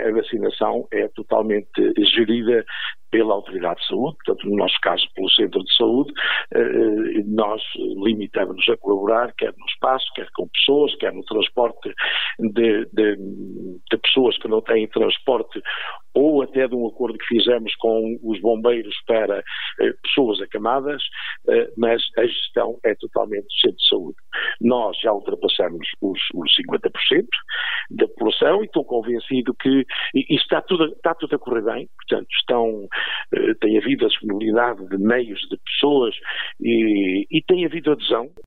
a vacinação é totalmente gerida pela Autoridade de Saúde, portanto, no nosso caso, pelo Centro de Saúde. Nós limitamos-nos a colaborar, quer no espaço, quer com pessoas, quer no transporte de pessoas que não têm transporte, ou até de um acordo que fizemos com os bombeiros para pessoas acamadas, mas a gestão é totalmente do Centro de Saúde. Nós já ultrapassamos os 50% da população e estou convencido que isto está tudo a correr bem, portanto, tem havido a disponibilidade de meios, de pessoas e tem havido adesão.